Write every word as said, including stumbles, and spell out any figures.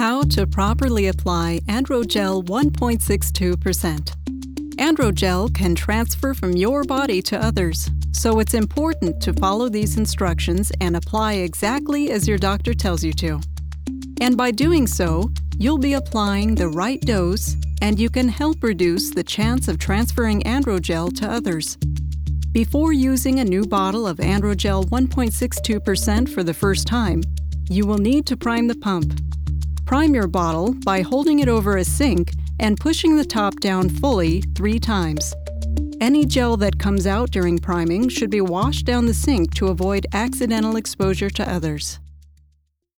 How to properly apply Androgel one point six two percent. Androgel can transfer from your body to others, so it's important to follow these instructions and apply exactly as your doctor tells you to. And by doing so, you'll be applying the right dose, and you can help reduce the chance of transferring Androgel to others. Before using a new bottle of Androgel one point six two percent for the first time, you will need to prime the pump. Prime your bottle by holding it over a sink and pushing the top down fully three times. Any gel that comes out during priming should be washed down the sink to avoid accidental exposure to others.